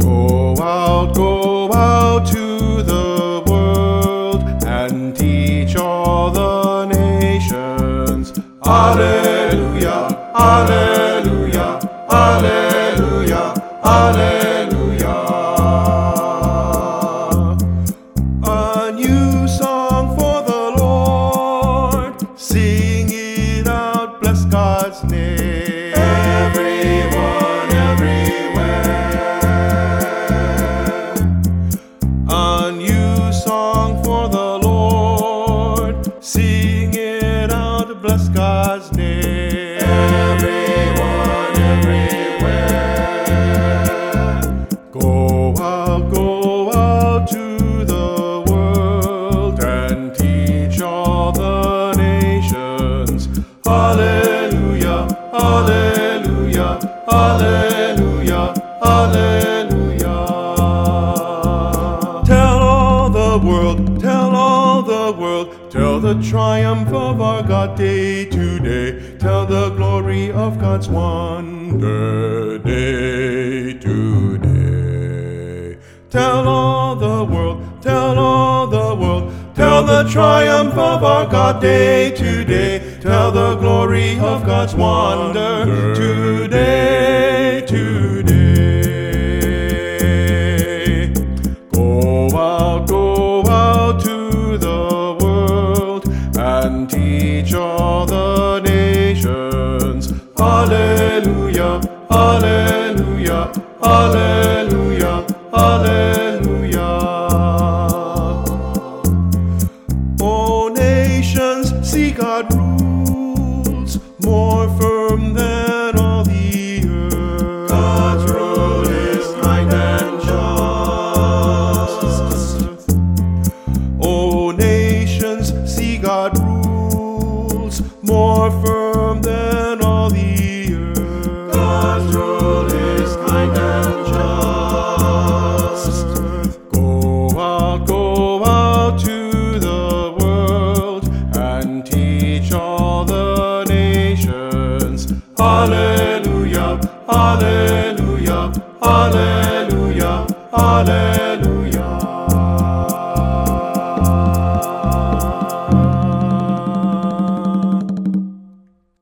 Go out to the world and teach all the nations. Alleluia, alleluia, alleluia, alleluia. A new song for the Lord, sing it out, bless God's name. Everyone, everywhere. A new song for the Lord, sing it out, bless God's name. Everyone, everywhere. Go out to the world and teach all the nations. Alleluia, alleluia, alleluia, alleluia. Tell all the world, tell the triumph of our God day to day. Tell the glory of God's wonder day to day. Tell all the world, tell the triumph of our God day to day. Tell the glory of God's wonder today, today. Go out to the world and teach all the nations. Alleluia, alleluia, alleluia, alleluia. O nations, see God rules, more firm than all the earth. God's rule is kind and just. O nations, see God rules, more firm